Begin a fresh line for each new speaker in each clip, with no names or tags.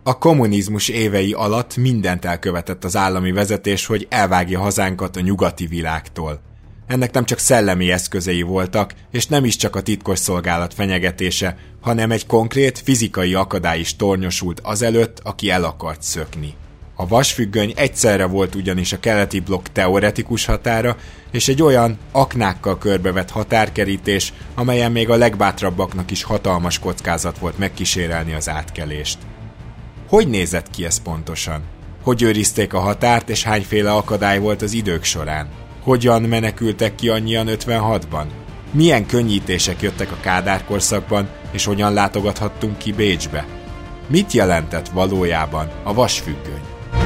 A kommunizmus évei alatt mindent elkövetett az állami vezetés, hogy elvágja hazánkat a nyugati világtól. Ennek nem csak szellemi eszközei voltak, és nem is csak a titkosszolgálat fenyegetése, hanem egy konkrét fizikai akadály is tornyosult azelőtt, aki el akart szökni. A vasfüggöny egyszerre volt ugyanis a keleti blokk teoretikus határa, és egy olyan aknákkal körbevett határkerítés, amelyen még a legbátrabbaknak is hatalmas kockázat volt megkísérelni az átkelést. Hogy nézett ki ez pontosan? Hogy őrizték a határt, és hányféle akadály volt az idők során? Hogyan menekültek ki annyian 56-ban? Milyen könnyítések jöttek a Kádár korszakban, és hogyan látogathattunk ki Bécsbe? Mit jelentett valójában a vasfüggöny?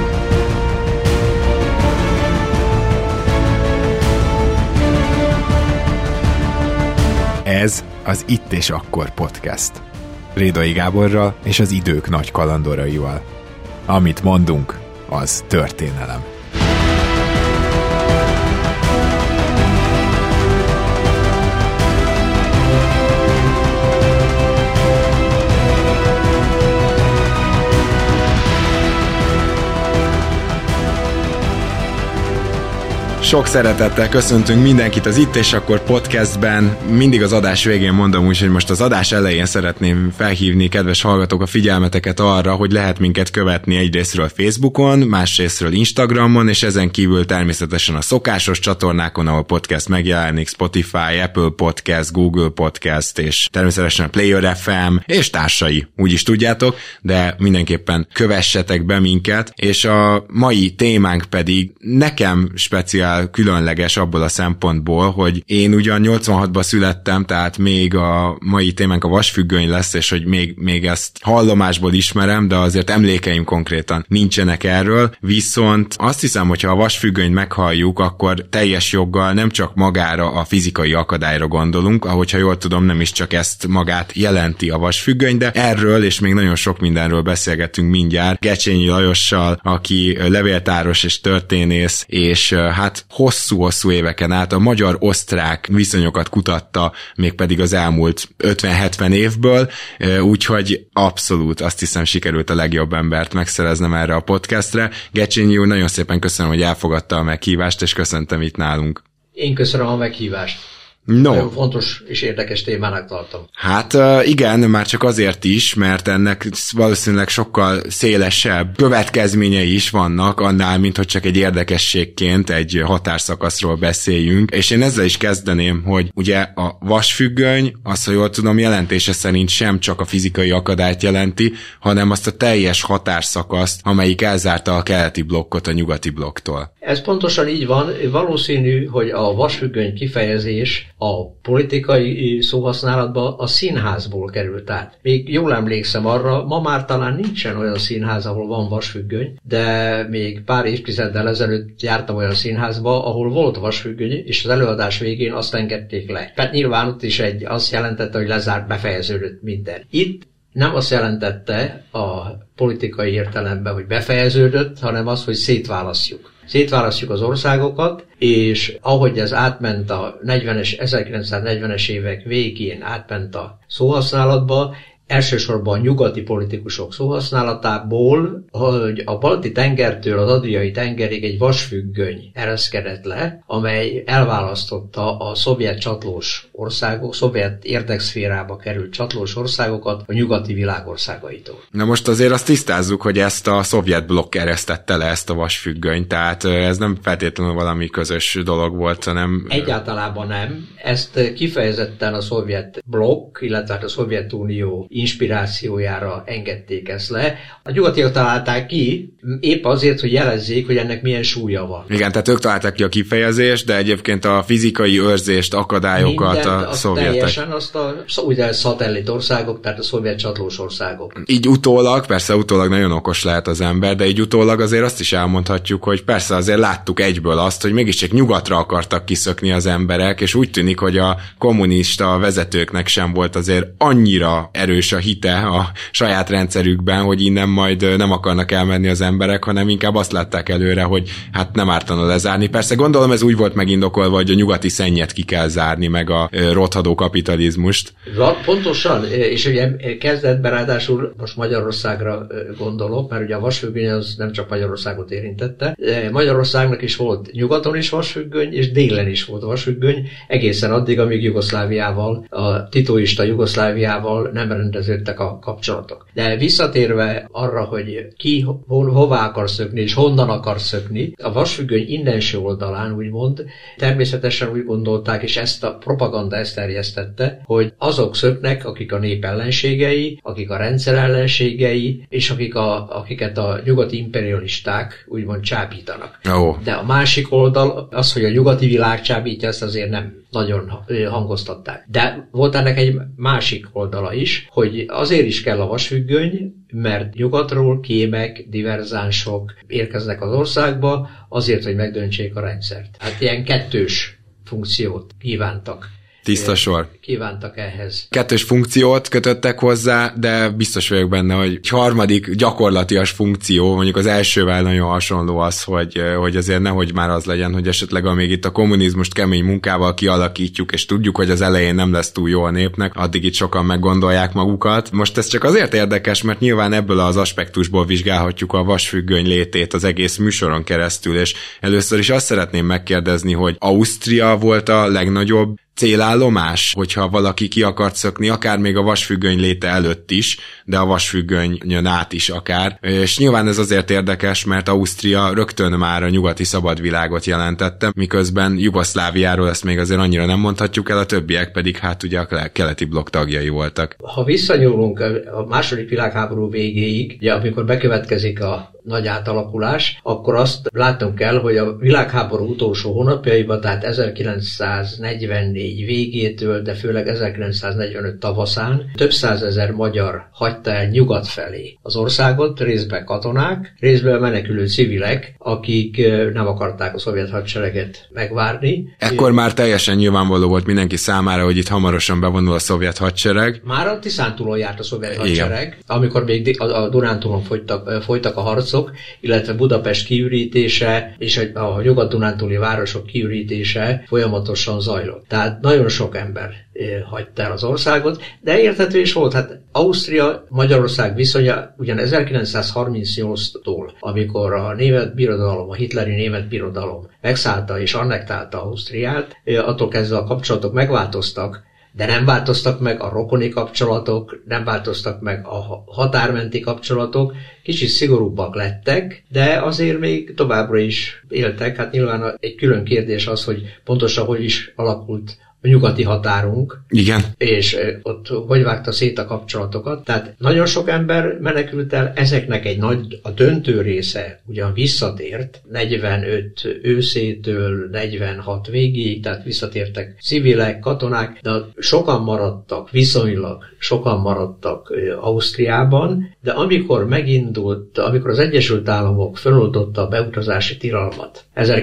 Ez az Itt és Akkor podcast. Rédai Gáborral és az idők nagy kalandoraival. Amit mondunk, az történelem. Sok szeretettel köszöntünk mindenkit az Itt és Akkor podcastben. Mindig az adás végén mondom úgy, hogy most az adás elején szeretném felhívni, kedves hallgatók, a figyelmeteket arra, hogy lehet minket követni egyrészről Facebookon, másrészről Instagramon, és ezen kívül természetesen a szokásos csatornákon, ahol podcast megjelenik, Spotify, Apple Podcast, Google Podcast, és természetesen a Player FM, és társai, úgyis tudjátok, de mindenképpen kövessetek be minket, és a mai témánk pedig nekem speciál különleges abból a szempontból, hogy én ugyan 86-ban születtem, tehát még a mai témánk a vasfüggöny lesz, és hogy még ezt hallomásból ismerem, de azért emlékeim konkrétan nincsenek erről, viszont azt hiszem, hogyha a vasfüggönyt meghalljuk, akkor teljes joggal nem csak magára a fizikai akadályra gondolunk, ahogyha jól tudom, nem is csak ezt magát jelenti a vasfüggöny, de erről és még nagyon sok mindenről beszélgetünk mindjárt Gecsényi Lajossal, aki levéltáros és történész, és hát hosszú-hosszú éveken át a magyar-osztrák viszonyokat kutatta, mégpedig az elmúlt 50-70 évből, úgyhogy abszolút azt hiszem sikerült a legjobb embert megszereznem erre a podcastre. Gecsényi úr, nagyon szépen köszönöm, hogy elfogadta a meghívást, és köszöntem itt nálunk.
Én köszönöm a meghívást.
No.
Nagyon fontos és érdekes témának tartom.
Hát igen, már csak azért is, mert ennek valószínűleg sokkal szélesebb következményei is vannak annál, mint hogy csak egy érdekességként egy határszakaszról beszéljünk. És én ezzel is kezdeném, hogy ugye a vasfüggöny, azt, ha jól tudom, jelentése szerint sem csak a fizikai akadályt jelenti, hanem azt a teljes határszakaszt, amelyik elzárta a keleti blokkot a nyugati blokktól.
Ez pontosan így van. Valószínű, hogy a vasfüggöny kifejezés a politikai szóhasználatban a színházból került át. Még jól emlékszem arra, ma már talán nincsen olyan színház, ahol van vasfüggöny, de még pár évtizeddel ezelőtt jártam olyan színházba, ahol volt vasfüggöny, és az előadás végén azt engedték le. Tehát nyilván ott is azt jelentette, hogy lezárt, befejeződött minden. Itt nem azt jelentette a politikai értelemben, hogy befejeződött, hanem az, hogy szétválasztjuk. Szétválasztjuk az országokat, és ahogy ez átment a 1940-es évek végén, átment a szóhasználatba, elsősorban a nyugati politikusok szóhasználatából, hogy a Balti-tengertől az Adriai-tengerig egy vasfüggöny ereszkedett le, amely elválasztotta a szovjet csatlós országok, szovjet érdekszférába került csatlós országokat a nyugati világ országaitól.
Na most azért azt tisztázzuk, hogy ezt a szovjet blokk eresztette le, ezt a vasfüggönyt, tehát ez nem feltétlenül valami közös dolog volt, hanem...
Egyáltalában nem. Ezt kifejezetten a szovjet blokk, illetve a Szovjetunió inspirációjára engedték ezt le. A nyugatiak találták ki, épp azért, hogy jelezzék, hogy ennek milyen súlya van.
Igen, tehát ők találták ki a kifejezést, de egyébként a fizikai őrzést, akadályokat
mindent,
a szovjetek.
Teljesen azt a úgynevezett szatellit országok, tehát a szovjet csatlós országok.
Így utólag, persze utólag nagyon okos lehet az ember, de így utólag azért azt is elmondhatjuk, hogy persze azért láttuk egyből azt, hogy mégiscsak nyugatra akartak kiszökni az emberek, és úgy tűnik, hogy a kommunista vezetőknek sem volt azért annyira erős erős a hite a saját rendszerükben, hogy innen majd nem akarnak elmenni az emberek, hanem inkább azt látták előre, hogy hát nem ártana lezárni. Persze gondolom ez úgy volt megindokolva, hogy a nyugati szennyet ki kell zárni, meg a rothadó kapitalizmust.
Pontosan, és ugye kezdetben ráadásul most Magyarországra gondolok, mert ugye a vasfüggöny az nem csak Magyarországot érintette. Magyarországnak is volt nyugaton is vasfüggöny, és délen is volt vasfüggöny, egészen addig, amíg Jugoszláviával, a titoista Jugoszláviával nem rendeződtek a kapcsolatok. De visszatérve arra, hogy ki hová akar szökni, és honnan akar szökni, a vasfüggöny innenső oldalán úgymond, természetesen úgy gondolták, és ezt a propaganda ezt terjesztette, hogy azok szöknek, akik a nép ellenségei, akik a rendszer ellenségei, és akiket a nyugati imperialisták úgymond csábítanak.
Oh.
De a másik oldal az, hogy a nyugati világ csábítja, ezt azért nem nagyon hangoztatták. De volt ennek egy másik oldala is, hogy azért is kell a vasfüggöny, mert nyugatról kémek, diverzánsok érkeznek az országba, azért, hogy megdöntsék a rendszert. Hát ilyen kettős funkciót kívántak.
Tiszta sor.
Kívántak ehhez.
Kettős funkciót kötöttek hozzá, de biztos vagyok benne, hogy egy harmadik gyakorlatias funkció, mondjuk az elsővel nagyon hasonló az, hogy azért nehogy már az legyen, hogy esetleg amíg itt a kommunizmust kemény munkával kialakítjuk, és tudjuk, hogy az elején nem lesz túl jó a népnek, addig itt sokan meggondolják magukat. Most ez csak azért érdekes, mert nyilván ebből az aspektusból vizsgálhatjuk a vasfüggöny létét az egész műsoron keresztül, és először is azt szeretném megkérdezni, hogy Ausztria volt a legnagyobb célállomás, hogyha valaki ki akart szökni, akár még a vasfüggöny léte előtt is, de a vasfüggönyön át is akár. És nyilván ez azért érdekes, mert Ausztria rögtön már a nyugati szabadvilágot jelentette, miközben Jugoszláviáról ezt még azért annyira nem mondhatjuk el, a többiek pedig hát ugye a keleti blokk tagjai voltak.
Ha visszanyúlunk a második világháború végéig, ugye amikor bekövetkezik a nagy átalakulás, akkor azt látnunk kell, hogy a világháború utolsó hónapjaiban, tehát 1944 végétől, de főleg 1945 tavaszán több százezer magyar hagyta el nyugat felé az országot, részben katonák, részben menekülő civilek, akik nem akarták a szovjet hadsereget megvárni.
Ekkor már teljesen nyilvánvaló volt mindenki számára, hogy itt hamarosan bevonul a szovjet hadsereg.
Már a Tiszántúlon járt a szovjet hadsereg, amikor még a Dunántúlon folytak a harcok, illetve Budapest kiürítése és a nyugat-dunántúli városok kiürítése folyamatosan zajlott. Tehát nagyon sok ember hagyta el az országot, de érthető is volt. Hát Ausztria-Magyarország viszonya ugyan 1938-tól, amikor a német birodalom, a hitleri német birodalom megszállta és annektálta Ausztriát, attól kezdve a kapcsolatok megváltoztak, de nem változtak meg a rokoni kapcsolatok, nem változtak meg a határmenti kapcsolatok, kicsit szigorúbbak lettek, de azért még továbbra is éltek. Hát nyilván egy külön kérdés az, hogy pontosan hogy is alakult a nyugati határunk,
igen,
és ott hogy vágta szét a kapcsolatokat. Tehát nagyon sok ember menekült el, ezeknek a döntő része ugyan visszatért, 45 őszétől 46 végéig, tehát visszatértek civilek, katonák, de viszonylag sokan maradtak Ausztriában, de amikor amikor az Egyesült Államok feloldotta a beutazási tilalmat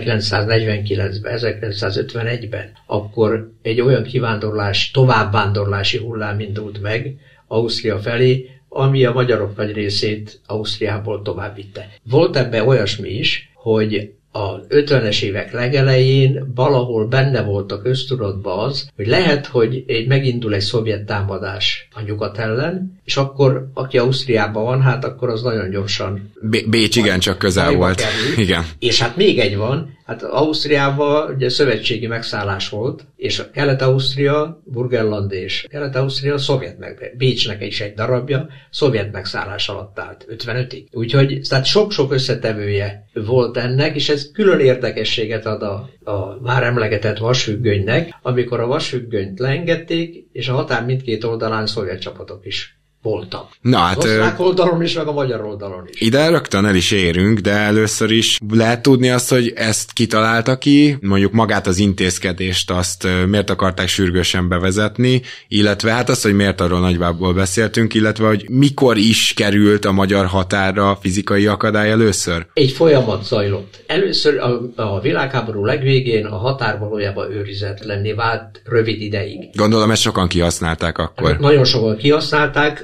1949-ben, 1951-ben, akkor egy olyan továbbvándorlási hullám indult meg Ausztria felé, ami a magyarok nagy részét Ausztriából tovább vitte. Volt ebben olyasmi is, hogy a 50-es évek legelején valahol benne volt a köztudatban az, hogy lehet, hogy megindul egy szovjet támadás a nyugat ellen, és akkor, aki Ausztriában van, hát akkor az nagyon gyorsan...
Bécs igencsak közel volt. Igen.
És hát még egy van, hát Ausztriában ugye szövetségi megszállás volt, és a Kelet-Ausztria, Burgenland és Kelet-Ausztria Bécsnek is egy darabja szovjet megszállás alatt állt 55-ig. Úgyhogy tehát sok-sok összetevője volt ennek, és ez külön érdekességet ad a már emlegetett vasfüggönynek, amikor a vasfüggönyt leengedték, és a határ mindkét oldalán szovjet csapatok is voltak.
Na, hát,
az osztrák oldalon is, meg a magyar oldalon is.
Ide rögtön el is érünk, de először is lehet tudni azt, hogy ezt kitalálta ki, mondjuk magát az intézkedést, azt miért akarták sürgősen bevezetni, illetve hát azt, hogy miért arról nagyjából beszéltünk, illetve hogy mikor is került a magyar határra fizikai akadály először?
Egy folyamat zajlott. Először a világháború legvégén a határ valójában őrizetlenné vált rövid ideig.
Gondolom, ezt sokan kihasználták akkor.
Nagyon sokan kihasználták,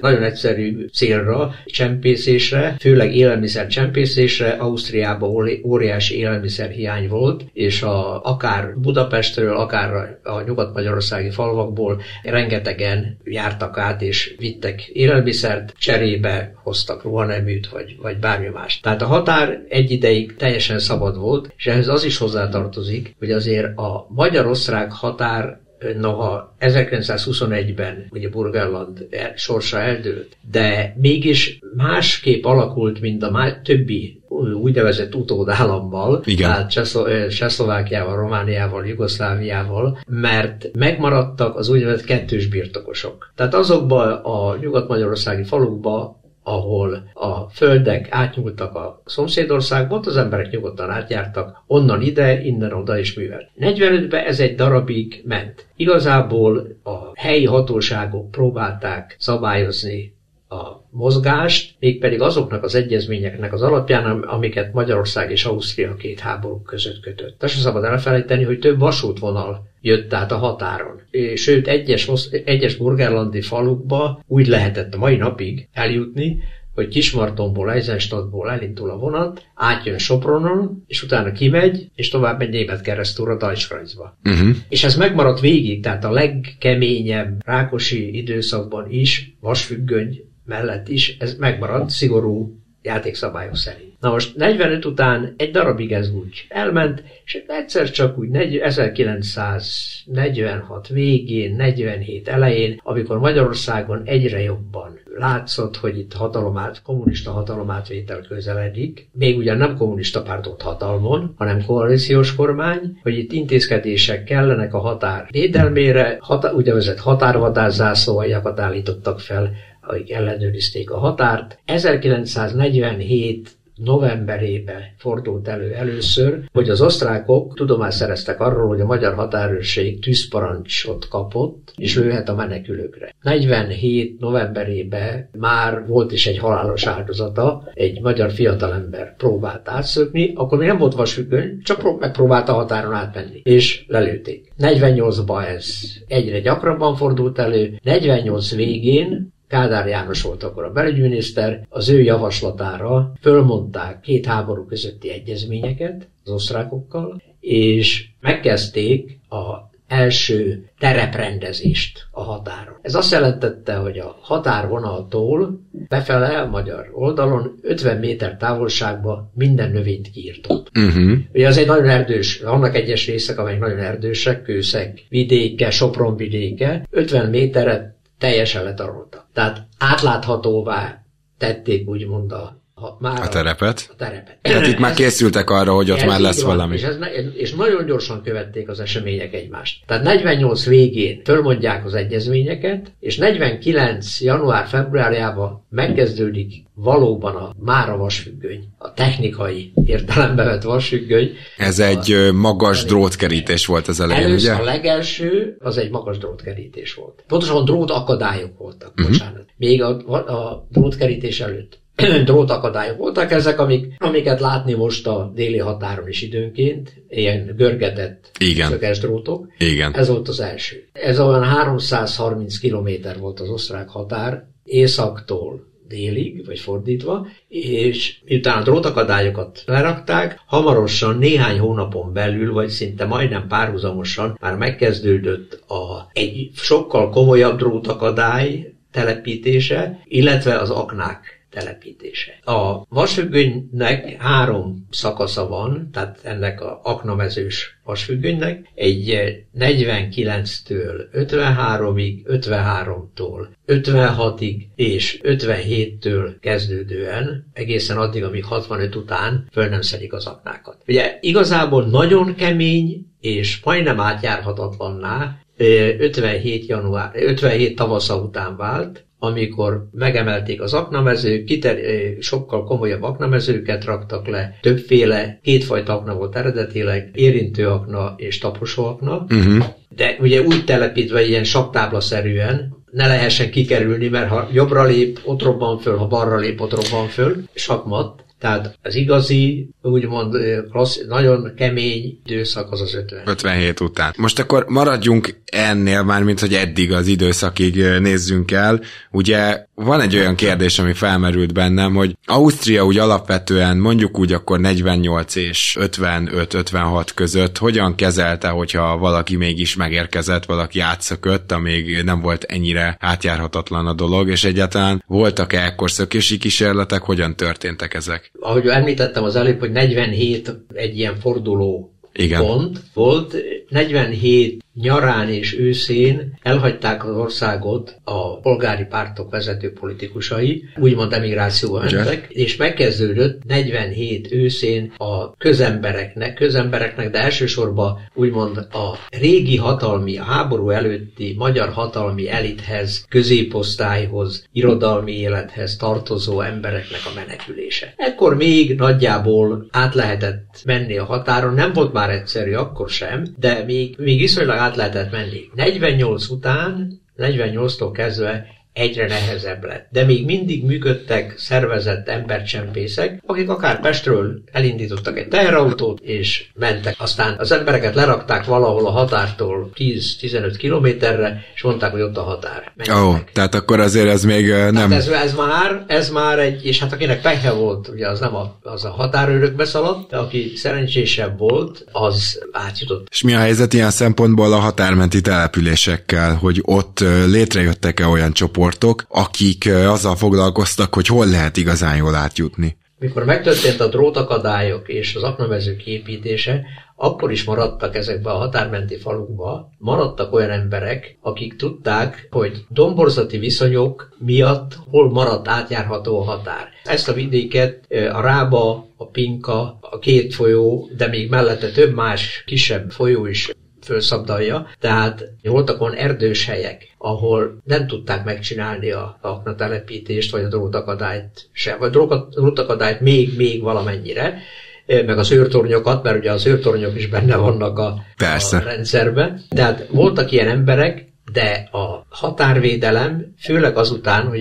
nagyon egyszerű célra, csempészésre, főleg élelmiszer csempészésre. Ausztriában óriási élelmiszerhiány volt, és akár Budapestről, akár a nyugat-magyarországi falvakból rengetegen jártak át, és vittek élelmiszert, cserébe hoztak ruhaneműt, vagy bármi más. Tehát a határ egy ideig teljesen szabad volt, és ehhez az is hozzátartozik, hogy azért a magyar-osztrák határ, noha 1921-ben ugye Burgenland sorsa eldőlt, de mégis másképp alakult, mint a többi úgynevezett utódállammal, tehát Csehszlovákiával, Romániával, Jugoszláviával, mert megmaradtak az úgynevezett kettős birtokosok. Tehát azokban a nyugat-magyarországi falukban, ahol a földek átnyúltak a szomszédországba, ott az emberek nyugodtan átjártak, onnan ide, innen oda is művelt. 45-ben ez egy darabig ment. Igazából a helyi hatóságok próbálták szabályozni a mozgást, mégpedig azoknak az egyezményeknek az alapján, amiket Magyarország és Ausztria két háború között kötött. Tehát sem szabad elfelejteni, hogy több vasútvonal jött át a határon. Sőt, egyes burgenlandi falukba úgy lehetett a mai napig eljutni, hogy Kismartonból, Eisenstadtból elindul a vonat, átjön Sopronon, és utána kimegy, és tovább megy Németkeresztúra Deutschkreuzba. És ez megmaradt végig, tehát a legkeményebb rákosi időszakban is, vasfüggöny mellett is, ez megmaradt szigorú játékszabályok szerint. Na most 45 után egy darabig ez úgy elment, és egyszer csak úgy 1946 végén, 47 elején, amikor Magyarországon egyre jobban látszott, hogy itt kommunista hatalomátvétel közeledik, még ugyan nem kommunista párt ott hatalmon, hanem koalíciós kormány, hogy itt intézkedések kellenek a határ védelmére, úgynevezett határvadászzászlóaljakat állítottak fel, akik ellenőrizték a határt. 1947 novemberében fordult elő először, hogy az osztrákok tudomást szereztek arról, hogy a magyar határőrség tűzparancsot kapott, és lőhet a menekülőkre. 47 novemberében már volt is egy halálos áldozata, egy magyar fiatalember próbált átszökni, akkor még nem volt vasfüggöny, csak megpróbálta a határon átmenni, és lelőtték. 48-ban ez egyre gyakrabban fordult elő, 48 végén Kádár János volt akkor a belügyminiszter, az ő javaslatára fölmondták két háború közötti egyezményeket az osztrákokkal, és megkezdték az első tereprendezést a határon. Ez azt jelentette, hogy a határvonaltól befele a magyar oldalon 50 méter távolságban minden növényt kiirtott. Ugye az egy nagyon erdős, vannak egyes részek, amelyek nagyon erdősek, Kőszeg vidéke, Sopron vidéke, 50 méteret teljesen letaroltak. Tehát átláthatóvá tették úgymond a
terepet. Tehát itt már készültek arra, hogy ott már lesz valami.
És nagyon gyorsan követték az események egymást. Tehát 48 végén fölmondják az egyezményeket, és 49. január-februárjában megkezdődik valóban már a vasfüggöny. A technikai értelembe vett vasfüggöny.
Ez egy magas drótkerítés volt az elején, ugye?
A legelső az egy magas drótkerítés volt. Pontosan drótakadályok voltak, bocsánat. Még a drótkerítés előtt. Drótakadályok voltak ezek, amiket látni most a déli határon is időnként, ilyen görgetett szöges drótok.
Igen.
Ez volt az első. Ez olyan 330 kilométer volt az osztrák határ, északtól délig, vagy fordítva, és miután a drótakadályokat lerakták, hamarosan néhány hónapon belül, vagy szinte majdnem párhuzamosan már megkezdődött egy sokkal komolyabb drótakadály telepítése, illetve az aknák telepítése. A vasfüggönynek 3 szakasza van, tehát ennek az aknamezős vasfüggönynek, egy 49-től 53-ig, 53-tól 56-ig és 57-től kezdődően, egészen addig, amíg 65 után föl nem szedik az aknákat. Ugye igazából nagyon és majdnem átjárhatatlanná 57 tavasza után vált, amikor megemelték az aknamezők, sokkal komolyabb aknamezőket raktak le, többféle, kétfajta akna volt eredetileg, érintőakna és taposóakna, de ugye úgy telepítve ilyen saktáblaszerűen, ne lehessen kikerülni, mert ha jobbra lép, ott robban föl, ha balra lép, ott robban föl, sakmat, Tehát az igazi, úgymond nagyon kemény időszak az 50.
57 után. Most akkor maradjunk ennél már, mint hogy eddig az időszakig nézzünk el. Ugye van egy olyan kérdés, ami felmerült bennem, hogy Ausztria úgy alapvetően mondjuk úgy akkor 48 és 55-56 között hogyan kezelte, hogyha valaki mégis megérkezett, valaki átszökött, amíg nem volt ennyire átjárhatatlan a dolog, és egyáltalán voltak-e ekkor szökési kísérletek, hogyan történtek ezek?
Ahogy említettem az előbb, hogy 47 egy ilyen forduló pont volt, 47 nyarán és őszén elhagyták az országot a polgári pártok vezető politikusai, úgymond emigrációba mentek, és megkezdődött 47 őszén a közembereknek, de elsősorban úgymond a régi hatalmi, a háború előtti magyar hatalmi elithez, középosztályhoz, irodalmi élethez tartozó embereknek a menekülése. Ekkor még nagyjából át lehetett menni a határon, nem volt már egyszerű akkor sem, de még viszonylag át lehetett menni. 48 után, 48-tól kezdve egyre nehezebb lett. De még mindig működtek szervezett embercsempészek, akik akár Pestről elindítottak egy teherautót, és mentek. Aztán az embereket lerakták valahol a határtól 10-15 kilométerre, és mondták, hogy ott a határ.
Tehát akkor azért ez még nem...
Ez már egy, és hát akinek pehe volt, ugye az nem az a határőrök beszaladt, de aki szerencsésebb volt, az átjutott.
És mi a helyzet ilyen szempontból a határmenti településekkel, hogy ott létrejöttek-e olyan csoportok, akik azzal foglalkoztak, hogy hol lehet igazán jól átjutni?
Mikor megtörtént a drótakadályok és az aknamezők építése, akkor is maradtak ezekbe a határmenti falukba, maradtak olyan emberek, akik tudták, hogy domborzati viszonyok miatt hol maradt átjárható a határ. Ezt a vidéket a Rába, a Pinka, a két folyó, de még mellette több más kisebb folyó is fölszabdalja, tehát voltak olyan erdős helyek, ahol nem tudták megcsinálni a aknatelepítést, vagy a drótakadályt se, vagy drótakadályt még valamennyire, meg az őrtornyokat, mert ugye az őrtornyok is benne vannak a rendszerben. Tehát voltak ilyen emberek, de a határvédelem, főleg azután, hogy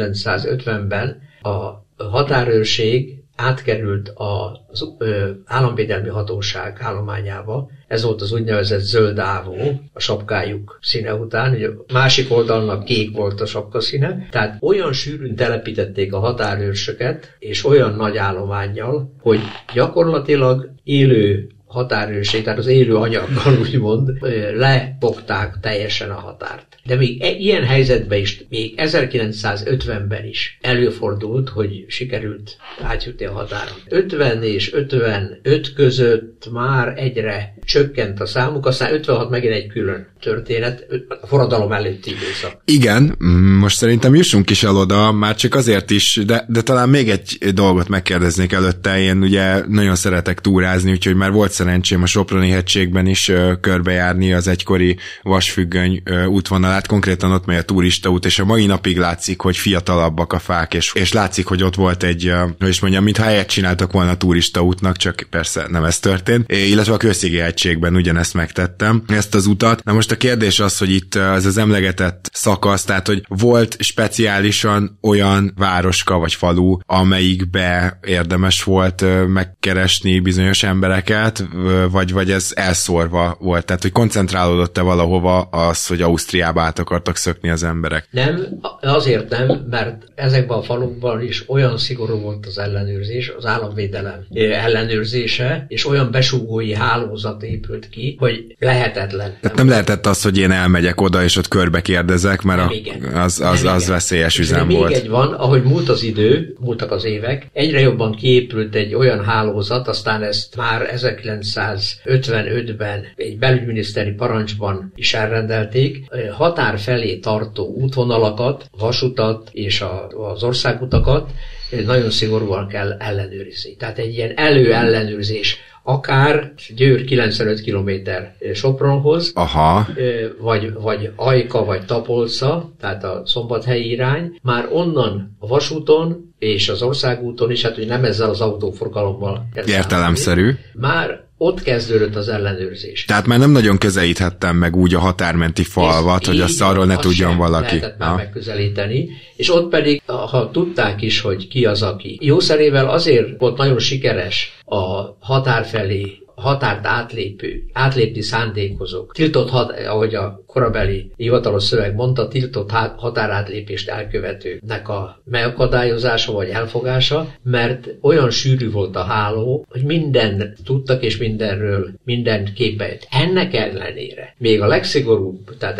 1950-ben a határőrség átkerült az államvédelmi hatóság állományába. Ez volt az úgynevezett zöld ávó, a sapkájuk színe után. Ugye a másik oldalnak kék volt a sapka színe. Tehát olyan sűrűn telepítették a határőrsöket, és olyan nagy állománnyal, hogy gyakorlatilag élő határőrség, tehát az élő anyaggal úgymond lepogták teljesen a határt. De még ilyen helyzetben is, még 1950-ben is előfordult, hogy sikerült átjutni a határon. 50 és 55 között már egyre csökkent a számuk, aztán 56 megint egy külön történet, a forradalom előtti időszak.
Igen, most szerintem jussunk is el oda, már csak azért is, de talán még egy dolgot megkérdeznék előtte. Én ugye nagyon szeretek túrázni, úgyhogy már volt szerencsém a Soproni-hegységben is körbejárni az egykori vasfüggöny útvonalát, konkrétan ott megy a turistaút, és a mai napig látszik, hogy fiatalabbak a fák, és látszik, hogy ott volt egy, hogy is mondjam, mintha helyet csináltak volna a turistaútnak, csak persze nem ez történt, illetve a Kőszegi-hegységben ugyanezt megtettem, ezt az utat. Na most a kérdés az, hogy itt az emlegetett szakasz, tehát hogy volt speciálisan olyan városka vagy falu, amelyikbe érdemes volt megkeresni bizonyos embereket, vagy ez elszórva volt, tehát hogy koncentrálódott-e valahova az, hogy Ausztriába át akartak szökni az emberek?
Nem, azért nem, mert ezekben a falukban is olyan szigorú volt az ellenőrzés, az államvédelem ellenőrzése, és olyan besúgói hálózat épült ki, hogy lehetetlen.
Tehát nem lehetett az, hogy én elmegyek oda, és ott körbe kérdezek, mert az veszélyes üzem volt.
Még egy van, ahogy múltak az évek, egyre jobban kiépült egy olyan hálózat, aztán ezt már 1955-ben egy belügyminiszteri parancsban is elrendelték, határ felé tartó útvonalakat, vasutat és az országutakat nagyon szigorúan kell ellenőrizni. Tehát egy ilyen előellenőrzés, akár Győr 95 km Sopronhoz, vagy Ajka, vagy Tapolca, tehát a szombathelyi irány, már onnan a vasúton és az országúton is, hát hogy nem ezzel az autóforgalommal.
Értelemszerű.
Már ott kezdődött az ellenőrzés.
Tehát már nem nagyon közelíthettem meg úgy a határmenti falvat, hogy azt arról ne tudjon valaki.
Lehetett már megközelíteni, és ott pedig, ha tudták is, hogy ki az, aki. Jószerével azért volt nagyon sikeres a határ felé, határt átlépni szándékozók. Ahogy a korabeli hivatalos szöveg mondta, tiltott határátlépést elkövetőknek a megakadályozása vagy elfogása, mert olyan sűrű volt a háló, hogy mindent tudtak és mindent képelt. Ennek ellenére még a legszigorúbb, tehát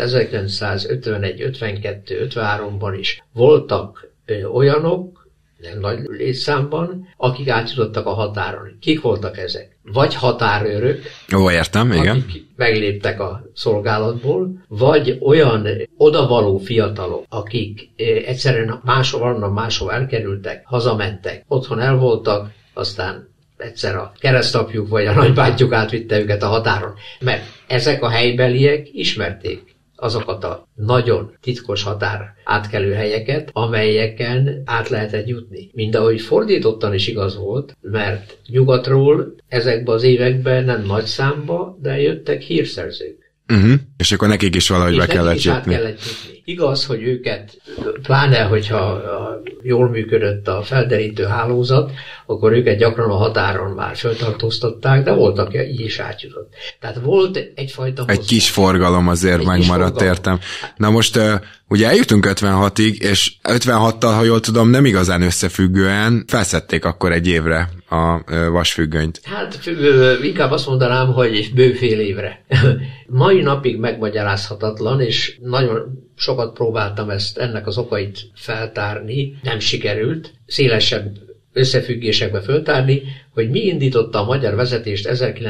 1951, 52, 53-ban is voltak olyanok, nem nagy létszámban, akik átjutottak a határon. Kik voltak ezek? Vagy határőrök,
értem, igen.
Akik megléptek a szolgálatból, vagy olyan odavaló fiatalok, akik egyszerűen máshol elkerültek, hazamentek, otthon elvoltak, aztán egyszer a keresztapjuk vagy a nagybátyjuk átvitte őket a határon. Mert ezek a helybeliek ismerték azokat a nagyon titkos határ átkelő helyeket, amelyeken át lehetett jutni. Mindahogy fordítottan is igaz volt, mert nyugatról ezekben az években nem nagy számba, de jöttek hírszerzők.
És akkor nekik is valahogy be kellett jutni.
Igaz, hogy őket, pláne hogyha jól működött a felderítő hálózat, akkor őket gyakran a határon már föltartóztatták, de voltak, aki így is átjutott. Tehát volt egyfajta
egy kis forgalom azért megmaradt, értem. Na most ugye eljutunk 56-ig, és 56-tal, ha jól tudom, nem igazán összefüggően felszedték akkor egy évre a vasfüggönyt.
Hát inkább azt mondanám, hogy bőfél évre. Mai napig megmagyarázhatatlan, és nagyon sokat próbáltam ennek az okait feltárni, nem sikerült, szélesebb összefüggésekbe föltárni, hogy mi indította a magyar vezetést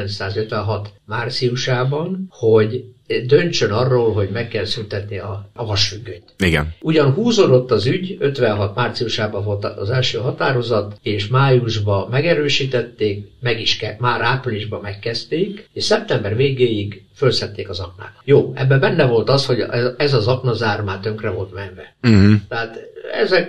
1956 márciusában, hogy döntsön arról, hogy meg kell szüntetni a vasfüggönyt.
Igen.
Ugyan húzódott az ügy, 56 márciusában volt az első határozat, és májusban megerősítették, már áprilisban megkezdték, és szeptember végéig fölszedték az aknák. Jó, ebben benne volt az, hogy ez az aknazár már tönkre volt menve. Tehát ezek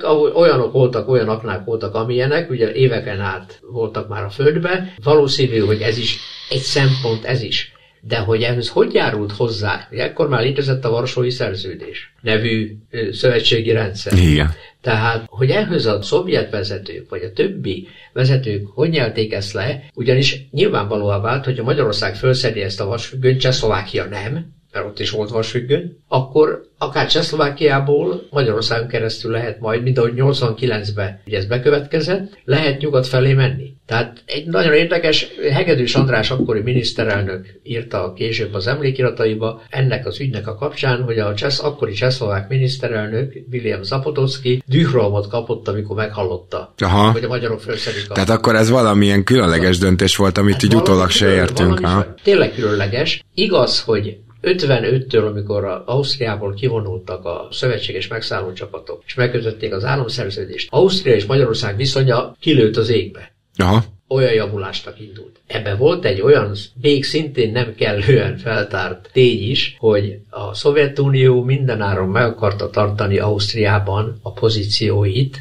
olyan aknák voltak, amilyenek, ugye éveken át voltak már a földbe. Valószínű, hogy ez is egy szempont, ez is. De hogy ehhez hogy járult hozzá? Ekkor már létezett a Varsói Szerződés nevű szövetségi rendszer.
Igen.
Tehát, hogy ehhez a szovjet vezetők, vagy a többi vezetők hogy nyelték ezt le, ugyanis nyilvánvalóan vált, hogy a Magyarország felszedi ezt a vasfüggönyt, Csehszlovákia nem, mert ott is volt vasfüggöny, akkor akár Csehszlovákiából Magyarországon keresztül lehet majd, mint ahogy 89-ben ugye ez bekövetkezett, lehet nyugat felé menni. Tehát egy nagyon érdekes, Hegedűs András akkori miniszterelnök írta később az emlékirataiba ennek az ügynek a kapcsán, hogy a akkori csehszlovák miniszterelnök William Zapotocki dührohamot kapott, amikor meghallotta, hogy a magyarok felszedik.
Tehát akkor ez valamilyen különleges döntés volt, amit így utólag se értünk.
Tényleg különleges. Igaz, hogy 55-től, amikor Ausztriából kivonultak a szövetséges megszálló csapatok, és megkötötték az államszerződést, Ausztria és Magyarország viszonya kilőtt az égbe. Olyan javulásnak indult. Ebben volt egy olyan, még szintén nem kellően feltárt tény is, hogy a Szovjetunió mindenáron meg akarta tartani Ausztriában a pozícióit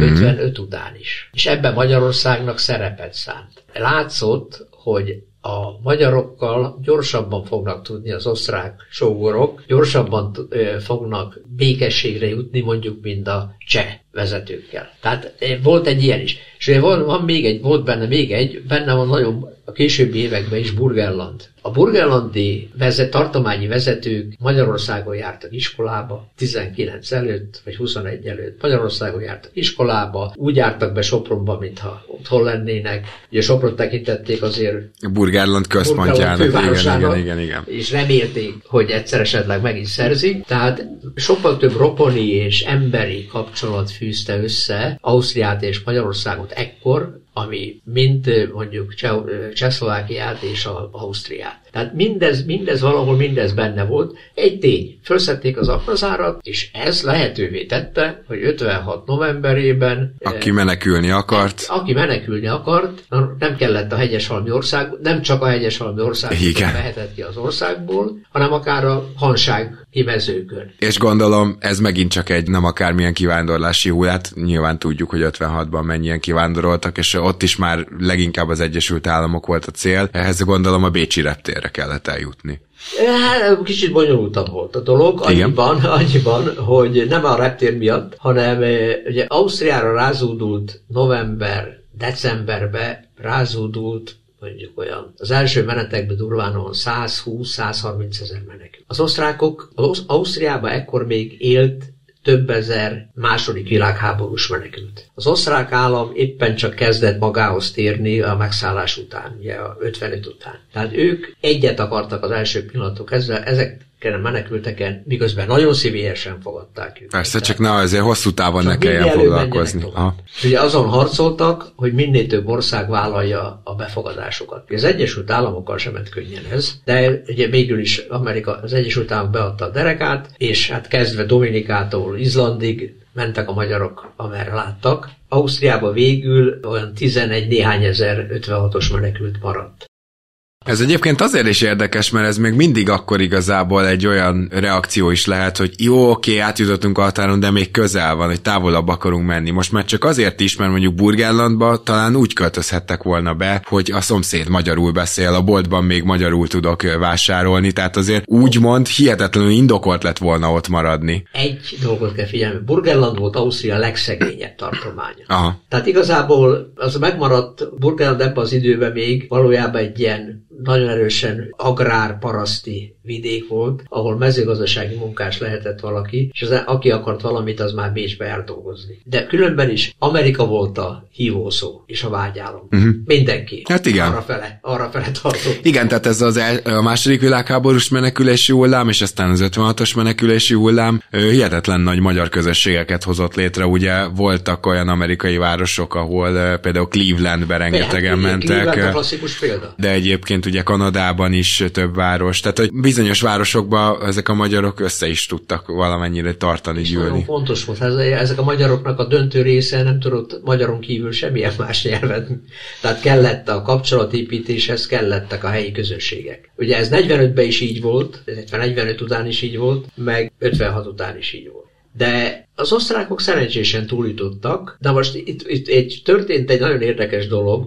55 után is. És ebben Magyarországnak szerepet szánt. Látszott, hogy a magyarokkal gyorsabban fognak tudni az osztrák sógorok, gyorsabban fognak békességre jutni, mondjuk, mint a cseh vezetőkkel. Tehát volt egy ilyen is. És volt benne van nagyon a későbbi években is Burgenland. A burgenlandi tartományi vezetők Magyarországon jártak iskolába, 19 előtt, vagy 21 előtt Magyarországon jártak iskolába, úgy jártak be Sopronba, mintha otthon lennének. Ugye Sopront tekintették azért
a Burgenland központjának, igen.
És remélték, hogy egyszer esetleg meg is szerzik. Tehát sokkal több rokoni és emberi kapcsolat fűzte össze Ausztriát és Magyarországot ekkor, ami mind mondjuk Csehszlovákiát és Ausztriát. Tehát mindez benne volt. Egy tény, fölszedték az aknazárat, és ez lehetővé tette, hogy 56 novemberében
Aki menekülni akart,
nem kellett a Hegyeshalmi ország, nem csak a Hegyeshalmi ország mehetett ki az országból, hanem akár a Hanság mezőkön.
És gondolom, ez megint csak egy nem akármilyen kivándorlási hullát, nyilván tudjuk, hogy 56-ban mennyien kivándoroltak, és ott is már leginkább az Egyesült Államok volt a cél, ehhez gondolom a bécsi reptérre kellett eljutni.
Kicsit bonyolultabb volt a dolog, annyiban, hogy nem a reptér miatt, hanem ugye Ausztriára rázódult decemberbe rázódult, mondjuk olyan, az első menetekben durván 120-130 ezer menekült. Az osztrákok, Ausztriában ekkor még élt több ezer második világháborús menekült. Az osztrák állam éppen csak kezdett magához térni a megszállás után, ugye a 55 után. Tehát ők egyet akartak az első pillanatok kezdve, ezeken a menekülteken, miközben nagyon szívélyesen fogadták őket.
Persze, csak ne azért hosszú távon ne kelljen foglalkozni.
Ugye azon harcoltak, hogy minél több ország vállalja a befogadásokat. Az Egyesült Államokkal sem ment könnyen ez, de ugye végül is az Egyesült Államok beadta a derekát, és hát kezdve Dominikától Izlandig mentek a magyarok, amerre láttak. Ausztriában végül olyan 11 néhány ezer 56-os menekült maradt.
Ez egyébként azért is érdekes, mert ez még mindig akkor igazából egy olyan reakció is lehet, hogy jó, oké, átjutottunk a határon, de még közel van, hogy távolabb akarunk menni. Most már csak azért is, mert mondjuk Burgenlandba talán úgy költözhettek volna be, hogy a szomszéd magyarul beszél, a boltban még magyarul tudok vásárolni, tehát azért úgymond hihetetlenül indokolt lett volna ott maradni.
Egy dolgot kell figyelni, Burgenland volt Ausztria legszegényebb tartománya.
Aha.
Tehát igazából az megmaradt Burgenland ebben az időben még valójában egy ilyen nagyon erősen agrárparaszti vidék volt, ahol mezőgazdasági munkás lehetett valaki, és aki akart valamit, az már Bécsbe járt dolgozni. De különben is Amerika volt a hívószó és a vágyálom. Mindenki.
Hát igen.
Arra fele tartott.
Igen, tehát ez a második világháborús menekülési hullám, és aztán az 56-os menekülési hullám hihetetlen nagy magyar közösségeket hozott létre. Ugye voltak olyan amerikai városok, ahol például Clevelandbe rengetegen mentek.
Cleveland a klasszikus példa.
De egyébként ugye Kanadában is több város. Tehát, hogy bizonyos városokban ezek a magyarok össze is tudtak valamennyire tartani, gyűlni.
Nagyon fontos volt. Ezek a magyaroknak a döntő része nem tudott magyaron kívül semmilyen más nyelvet. Tehát kellett a kapcsolatépítéshez, kellettek a helyi közösségek. Ugye ez 45-ben is így volt, 45 után is így volt, meg 56 után is így volt. De az osztrákok szerencsésen túljutottak, de most itt történt egy nagyon érdekes dolog,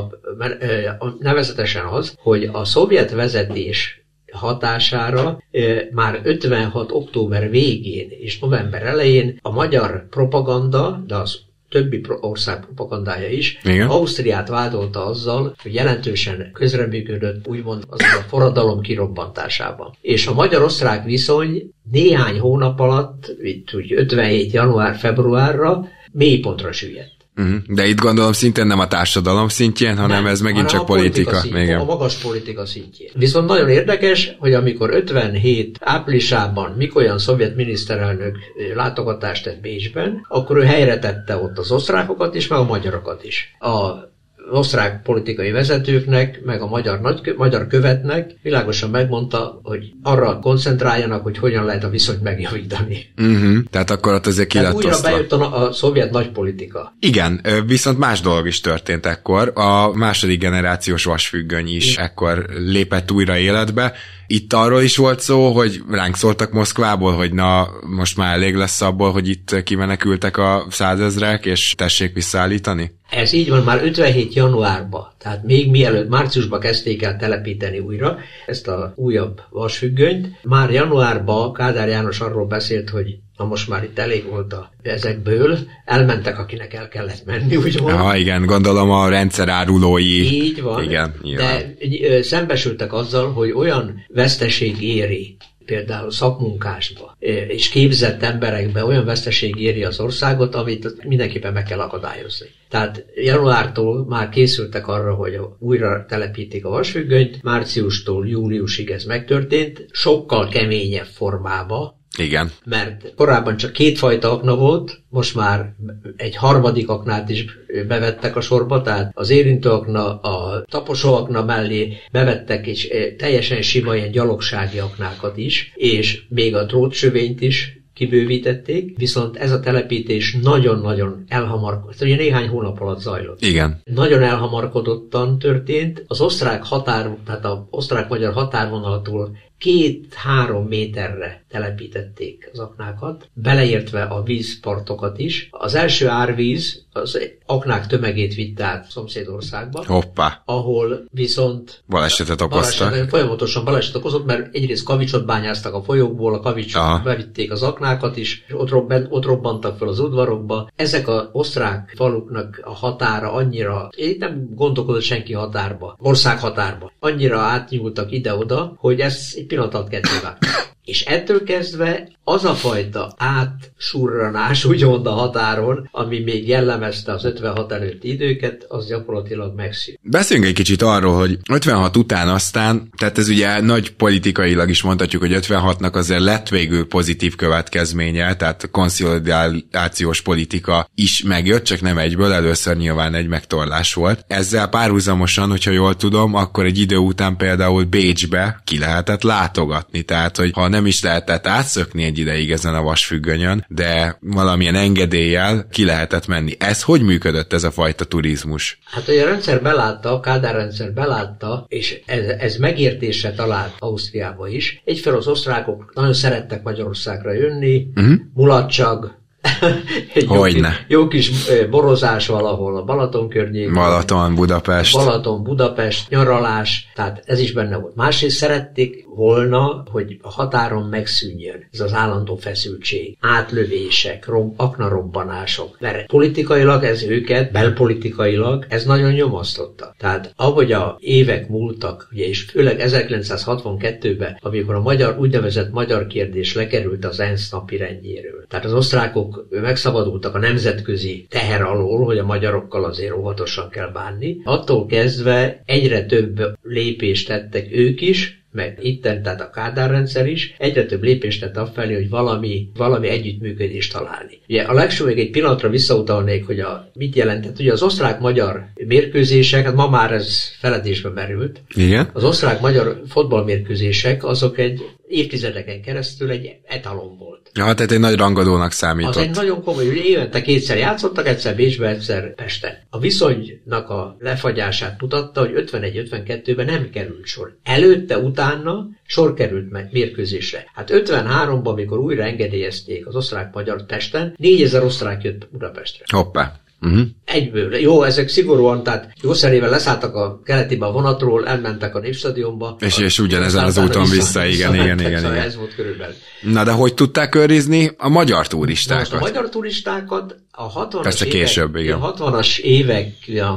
nevezetesen az, hogy a szovjet vezetés hatására már 56. október végén és november elején a magyar propaganda, de az többi ország propagandája is, igen, Ausztriát vádolta azzal, hogy jelentősen közreműködött úgymond az a forradalom kirobbantásában. És a magyar-osztrák viszony néhány hónap alatt, itt úgy 57. január-februárra mélypontra süllyedt.
De itt gondolom szintén nem a társadalom szintjén, hanem ez megint csak politika.
Szintjén, a magas politika szintjén. Viszont nagyon érdekes, hogy amikor 57 áprilisában Mikojan szovjet miniszterelnök látogatást tett Bécsben, akkor ő helyre tette ott az osztrákokat is, meg a magyarokat is. Az osztrák politikai vezetőknek, meg a magyar követnek világosan megmondta, hogy arra koncentráljanak, hogy hogyan lehet a viszonyt megjavítani.
Tehát akkor ott azért ki lett
újra bejött a szovjet nagypolitika.
Igen, viszont más dolog is történt ekkor. A második generációs vasfüggöny is ekkor lépett újra életbe. Itt arról is volt szó, hogy ránk szóltak Moszkvából, hogy na, most már elég lesz abból, hogy itt kimenekültek a 100 000-ek, és tessék visszaállítani?
Ez így van már 57. januárban, tehát még mielőtt márciusban kezdték el telepíteni újra ezt a újabb vasfüggönyt. Már januárban Kádár János arról beszélt, hogy na most már itt elég volt ezekből, elmentek, akinek el kellett menni, úgymond.
Ja, igen, gondolom a rendszerárulói.
Így van,
igen,
de szembesültek azzal, hogy olyan veszteség éri, például szakmunkásba és képzett emberekbe olyan veszteség éri az országot, amit mindenképpen meg kell akadályozni. Tehát januártól már készültek arra, hogy újra telepítik a vasfüggönyt, márciustól júliusig ez megtörtént, sokkal keményebb formába.
Igen.
Mert korábban csak kétfajta akna volt, most már egy harmadik aknát is bevettek a sorba, tehát az érintő akna, a taposó akna mellé bevettek és teljesen sima ilyen gyalogsági aknákat is, és még a drótsövényt is kibővítették, viszont ez a telepítés nagyon-nagyon elhamarkodott, ugye néhány hónap alatt zajlott.
Igen.
Nagyon elhamarkodottan történt, az osztrák határ, tehát az osztrák-magyar határvonaltól 2-3 méterre telepítették az aknákat, beleértve a vízpartokat is. Az első árvíz az aknák tömegét vitt át szomszédországba.
Hoppá.
Ahol viszont
balesetet okoztak.
Folyamatosan baleset okozott, mert egyrészt kavicsot bányáztak a folyókból, a kavicsot bevitték az aknákat is, és ott robbantak fel az udvarokba. Ezek az osztrák faluknak a határa annyira, én nem gondolkodott senki határba, ország határba, annyira átnyúltak ide-oda, hogy ez egy pillanat alatt ketté vágtak. És ettől kezdve az a fajta átsurranás úgymond a határon, ami még jellemezte az 56 előtti időket, az gyakorlatilag megszűnt.
Beszéljünk egy kicsit arról, hogy 56 után aztán, tehát ez ugye nagy politikailag is mondhatjuk, hogy 56-nak azért lett végül pozitív következménye, tehát konszolidációs politika is megjött, csak nem egyből, először nyilván egy megtorlás volt. Ezzel párhuzamosan, hogyha jól tudom, akkor egy idő után például Bécsbe ki lehetett látogatni, tehát hogy ha nem is lehetett átszökni egy ideig ezen a vasfüggönyön, de valamilyen engedéllyel ki lehetett menni. Ez hogy működött ez a fajta turizmus?
Hát, hogy a rendszer belátta, a Kádár rendszer belátta, és ez megértésre talált Ausztriába is. Egyfelől az osztrákok nagyon szerettek Magyarországra jönni, mulatság, jó kis borozás valahol a Balaton környékén. Balaton, Budapest, nyaralás, tehát ez is benne volt. Másrészt szerették volna, hogy a határon megszűnjön ez az állandó feszültség, átlövések, aknarobbanások. Mert politikailag ez őket, belpolitikailag ez nagyon nyomasztotta. Tehát ahogy a évek múltak, ugye, és főleg 1962-ben, amikor a úgynevezett magyar kérdés lekerült az ENSZ napirendjéről. Tehát az osztrákok megszabadultak a nemzetközi teher alól, hogy a magyarokkal azért óvatosan kell bánni. Attól kezdve egyre több lépést tettek ők is, meg itten, tehát a Kádár rendszer is, egyre több lépést tett afelé, hogy valami együttműködést találni. Ugye a legsőleg egy pillanatra visszautalnék, hogy mit jelentett. Ugye az osztrák-magyar mérkőzések, hát ma már ez feledésbe merült.
Igen.
Az osztrák-magyar fotballmérkőzések, azok egy évtizedeken keresztül egy etalon volt.
Ja, tehát egy nagy rangadónak számított.
Az egy nagyon komoly, hogy évente kétszer játszottak, egyszer Bécsbe, egyszer Pesten. A viszonynak a lefagyását mutatta, hogy 51-52-ben nem került sor. Előtte, utána sor került meg mérkőzésre. Hát 53-ban, amikor újra engedélyezték az osztrák-magyar Pesten, 4000 osztrák jött Budapestre.
Hoppá.
Egyből. Jó, ezek szigorúan, tehát jószerével leszálltak a keletibe a vonatról, elmentek a Népstadionba.
És ugyanezen az úton vissza, igen.
Ez volt körülbelül.
Na de hogy tudták őrizni a magyar turistákat?
A magyar turistákat a
60-as
évek,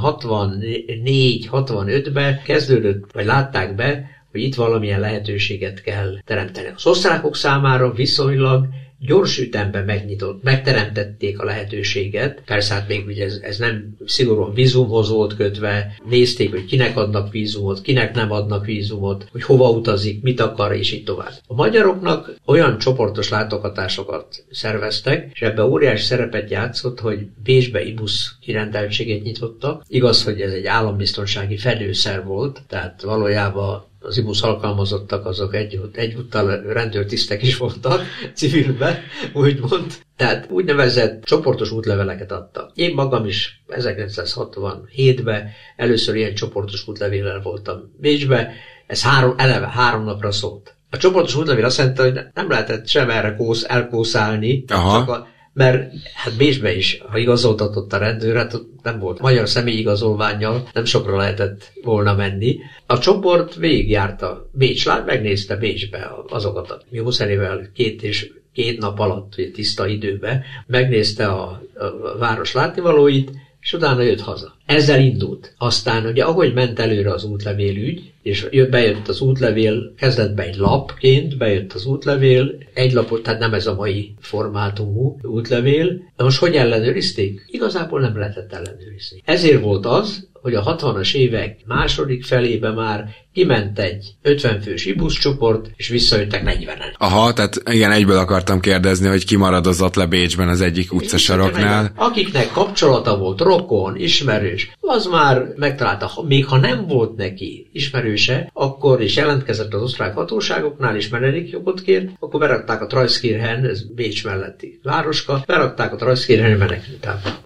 64-65-ben kezdődött, vagy látták be, hogy itt valamilyen lehetőséget kell teremteni. Az osztrákok számára viszonylag gyors ütemben megteremtették a lehetőséget. Persze hát még ugye ez nem szigorúan vízumhoz volt kötve, nézték, hogy kinek adnak vízumot, kinek nem adnak vízumot, hogy hova utazik, mit akar, és így tovább. A magyaroknak olyan csoportos látogatásokat szerveztek, és ebben óriási szerepet játszott, hogy Bécsbe IBUS kirendeltséget nyitottak. Igaz, hogy ez egy állambiztonsági fedőszer volt, tehát valójában az IBUS alkalmazottak azok egyúttal rendőrtisztek is voltak, civilben, úgymond. Tehát úgynevezett csoportos útleveleket adtak. Én magam is 1967-ben először ilyen csoportos útlevéllel voltam Bécsbe, ez eleve 3 napra szólt. A csoportos útlevél azt jelenti, hogy nem lehetett sem erre elkószálni, mert hát Bécsbe is, ha igazoltatott a rendőr, hát nem volt magyar személyigazolvánnyal, nem sokra lehetett volna menni. A csoport végigjárta megnézte Bécsbe azokat, jó szerével 2 nap alatt, vagy tiszta időben, megnézte a város látnivalóit, és utána jött haza. Ezzel indult. Aztán ugye ahogy ment előre az útlevélügy, és bejött az útlevél, kezdetben egy lapként, bejött az útlevél, egy lapot, tehát nem ez a mai formátumú útlevél. De most hogy ellenőrizték? Igazából nem lehetett ellenőrizni. Ezért volt az, hogy a 60-as évek második felébe már kiment egy 50 fős IBUS csoport, és visszajöttek 40-en.
Aha, tehát igen, egyből akartam kérdezni, hogy ki maradozott le Bécsben az egyik utcasaroknál.
Akiknek kapcsolata volt, rokon, ismerős, az már megtalálta. Még ha nem volt neki ismerőse, akkor is jelentkezett az osztrák hatóságoknál, és menedékjogot kért, akkor berakták a Treuskirchen, ez Bécs melletti városka, berakták a Treuskirchen menekültáborba.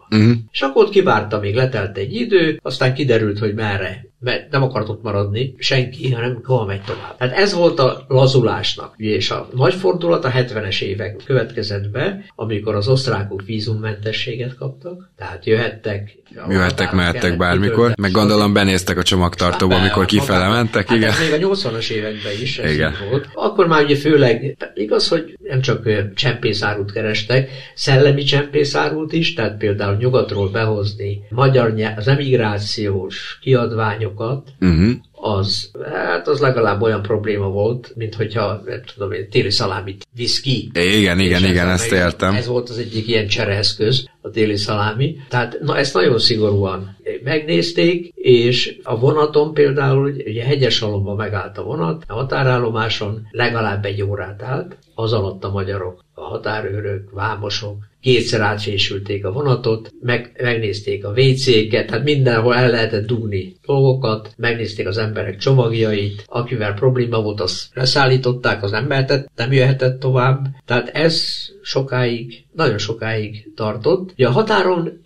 És akkor ott kivárta, még letelt egy idő, aztán kiderült, hogy merre. Mert nem akart ott maradni senki, hanem hol megy tovább. Tehát ez volt a lazulásnak. És a nagy fordulat a 70-es évek következett be, amikor az osztrákok vízummentességet kaptak, tehát jöhettek,
mehettek bármikor, meg gondolom benéztek a csomagtartóba, amikor kifele mentek, igen.
Hát még a 80-as években is ez volt. Akkor már ugye főleg, igaz, hogy nem csak csempészárút kerestek, szellemi csempészárút is, tehát például nyugatról behozni az emigrációs kiadványokat, az legalább olyan probléma volt, mint hogyha, nem tudom én, téli szalámit visz ki.
Igen, ezt értem.
Ez volt az egyik ilyen csereeszköz, a téli szalámi. Tehát ezt nagyon szigorúan megnézték, és a vonaton például, ugye Hegyeshalomban megállt a vonat, a határállomáson legalább 1 órát állt, az alatt a magyarok, a határőrök, vámosok, kétszer átfésülték a vonatot, megnézték a WC-ket, tehát mindenhol el lehetett dugni dolgokat, megnézték az emberek csomagjait, akivel probléma volt, azt leszállították, az nem jöhetett tovább. Tehát ez nagyon sokáig tartott. Ugye a határon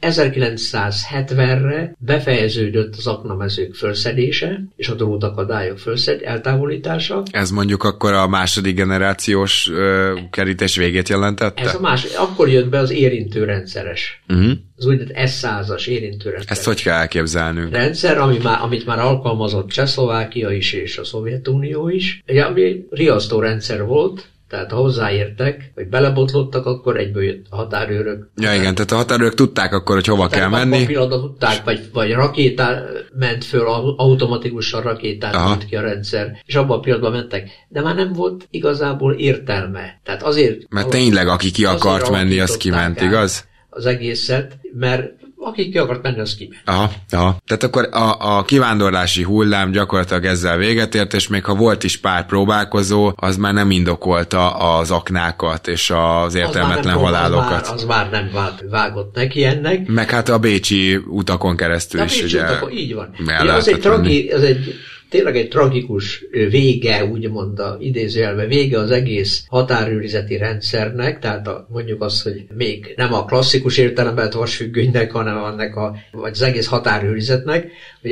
1970-re befejeződött az aknamezők fölszedése, és a drótakadályok eltávolítása.
Ez mondjuk akkor a második generációs kerítés végét jelentette?
Ez akkor jött be az érintőrendszeres. Az úgynevezett S100-as érintőrendszer.
Ezt hogy kell elképzelnünk?
Rendszer, amit már alkalmazott Csehszlovákia is és a Szovjetunió is. Ugye, ami riasztó rendszer volt, tehát ha hozzáértek, vagy belebotlottak, akkor egyből jött a határőrök.
Ja igen, tehát a határőrök tudták akkor, hogy hova kell menni.
Abban pillanatban tudták, vagy rakétá ment föl, automatikusan rakétát ment ki a rendszer, és abban a pillanatban mentek. De már nem volt igazából értelme. Tehát azért...
Mert tényleg, aki ki akart menni, az kiment, igaz?
Az egészet, mert aki ki akart menni, az kiment.
Aha. Tehát akkor a kivándorlási hullám gyakorlatilag ezzel véget ért, és még ha volt is pár próbálkozó, az már nem indokolta az aknákat és az értelmetlen halálokat.
Az már nem vágott neki ennek.
Meg hát a bécsi utakon keresztül is, ugye.
Így van. Tényleg egy tragikus vége, úgymond idézőjelben vége az egész határőrizeti rendszernek, tehát mondjuk azt, hogy még nem a klasszikus értelemben vasfüggönynek, hanem vagy az egész határőrizetnek, hogy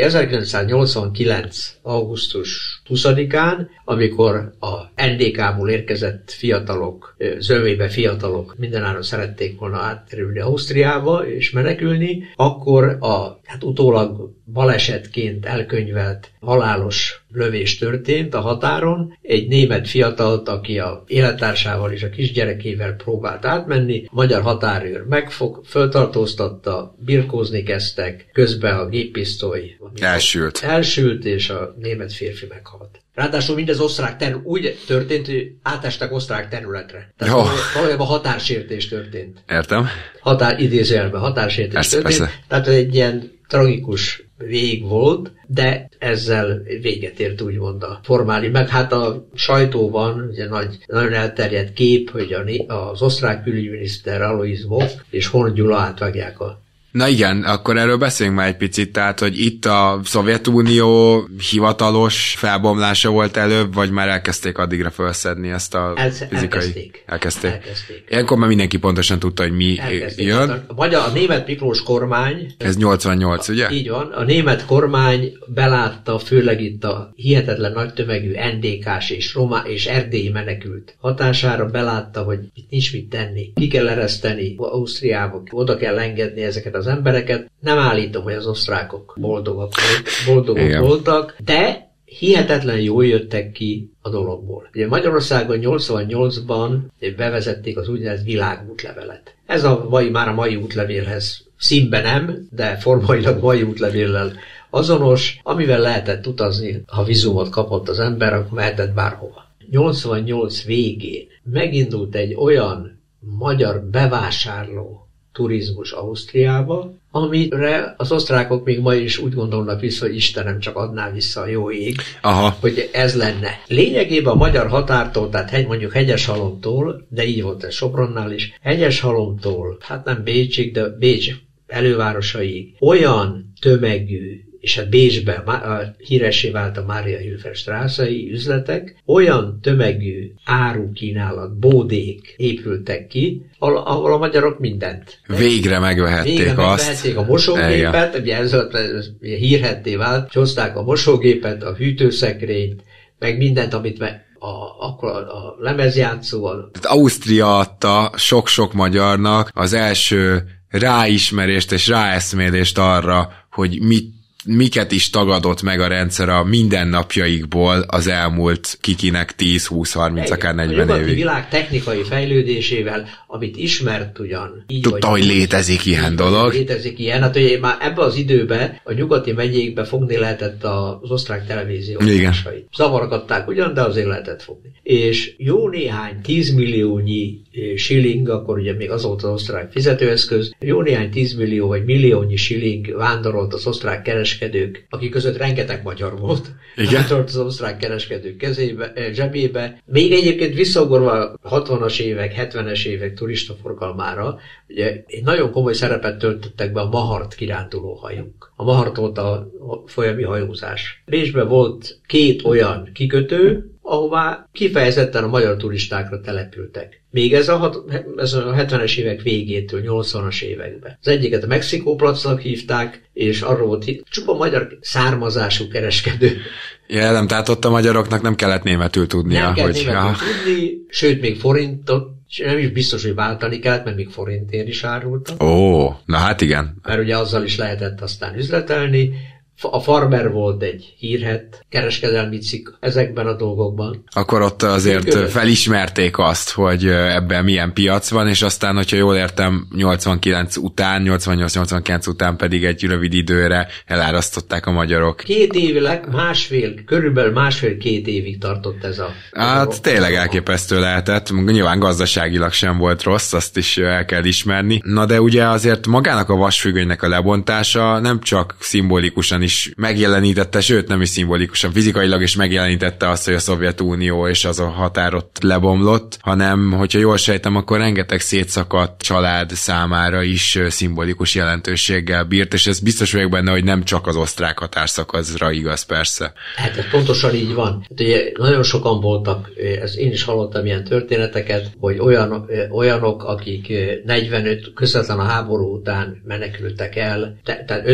1989. augusztus 20-án, amikor a NDK-ból érkezett fiatalok, zöldvébe fiatalok mindenáron szerették volna átkerülni Ausztriába és menekülni, akkor utólag balesetként elkönyvelt halálos lövés történt a határon. Egy német fiatalt, aki a élettársával és a kisgyerekével próbált átmenni, a magyar határőr föltartóztatta, birkózni kezdtek, közben a géppisztoly elsült, és a német férfi meghalt. Ráadásul mindez úgy történt, hogy átestek osztrák területre. Tehát valójában határsértés történt.
Értem.
Idézőjelben határsértés történt. Persze. Tehát egy ilyen tragikus vég volt, de ezzel véget ért úgymond a formális. Meg hát a sajtóban ugye nagyon elterjedt kép, hogy az osztrák külügyminiszter Alois Mock és Horn Gyula átvágják
Na igen, akkor erről beszéljünk már egy picit, tehát, hogy itt a Szovjetunió hivatalos felbomlása volt előbb, vagy már elkezdték addigra felszedni ezt a fizikai... Elkezdték. Ilyenkor már mindenki pontosan tudta, hogy mi jön.
A német Miklós kormány...
Ez 88, ugye?
Így van. A német kormány belátta, főleg itt a hihetetlen nagy tömegű NDK-s és erdélyi menekült hatására belátta, hogy itt nincs mit tenni. Ki kell ereszteni Ausztriába, oda kell engedni ezeket az embereket. Nem állítom, hogy az osztrákok boldogok voltak, de hihetetlen jól jöttek ki a dologból. Ugye Magyarországon 88-ban bevezették az úgynevezett világútlevelet. Ez már a mai útlevélhez színben nem, de formailag mai útlevéllel azonos, amivel lehetett utazni, ha vízumot kapott az ember, akkor mehetett bárhova. 88 végén megindult egy olyan magyar bevásárló turizmus Ausztriába, amire az osztrákok még ma is úgy gondolnak vissza, hogy Istenem, csak adná vissza a jó ég, hogy ez lenne. Lényegében a magyar határtól, tehát mondjuk Hegyeshalomtól, de így volt ez Sopronnál is, Hegyeshalomtól, hát nem Bécsig, de Bécs elővárosaig olyan tömegű és hát Bécsben híressé vált a Mária Hilfer-Straße-i üzletek, olyan tömegű árukínálat, bódék épültek ki, ahol a magyarok mindent.
Végre megvehették azt.
A mosógépet, ugye ez hírhetté vált, hozták a mosógépet, a hűtőszekrényt, meg mindent, amit akkor a lemezjátszó.
Ausztria adta sok-sok magyarnak az első ráismerést és ráeszmélést arra, hogy miket is tagadott meg a rendszer a mindennapjaikból az elmúlt kikinek 10-20-30, akár 40 évig. A nyugati
világ technikai fejlődésével, amit ismert ugyan.
Tudta, hogy létezik ilyen dolog.
Létezik ilyen, hát ugye már ebben az időben a nyugati megyékbe fogni lehetett az osztrák televízió. Zavarok adták ugyan, de azért lehetett fogni. És jó néhány 10 milliónyi shilling, akkor ugye még az volt az osztrák fizetőeszköz, jó néhány 10 millió vagy milliónyi shilling vándorolt az osztrák kereskedők, akik között rengeteg magyar volt. Vándorolt az osztrák kereskedők zsebébe. Még egyébként visszaugorva 60-as évek, 70-es évek turistaforgalmára, ugye egy nagyon komoly szerepet töltöttek be a Mahart kiránduló hajók. A Mahart volt a folyami hajózás. Bécsben volt 2 olyan kikötő, ahová kifejezetten a magyar turistákra települtek. Még ez a 70-es évek végétől, 80-as években. Az egyiket a Mexikóplacnak hívták, és arról volt csupa magyar származású kereskedő.
Nem, tehát ott a magyaroknak nem kellett németül tudnia.
Nem kellett németül tudni, sőt még forintot, nem is biztos, hogy váltani kellett, mert még forintért is árultak.
Na hát igen.
Mert ugye azzal is lehetett aztán üzletelni. A Farmer volt egy hírhedt kereskedelmi cikk ezekben a dolgokban.
Akkor ott azért felismerték azt, hogy ebben milyen piac van, és aztán, hogyha jól értem, 89 után, 88-89 után pedig egy rövid időre elárasztották a magyarok.
2 évig, körülbelül másfél-két évig tartott ez a...
Hát tényleg elképesztő lehetett. Nyilván gazdaságilag sem volt rossz, azt is el kell ismerni. Na de ugye azért magának a vasfüggönynek a lebontása nem csak szimbolikusan is megjelenítette, sőt nem is szimbolikusan, fizikailag is megjelenítette azt, hogy a Szovjetunió és az a határot lebomlott, hanem, hogyha jól sejtem, akkor rengeteg szétszakadt család számára is szimbolikus jelentőséggel bírt, és ez biztos vagyok benne, hogy nem csak az osztrák határszakaszra igaz, persze.
Hát ez pontosan így van. Hát ugye nagyon sokan voltak, én is hallottam ilyen történeteket, hogy olyanok, akik 45 közvetlen a háború után menekültek el, tehát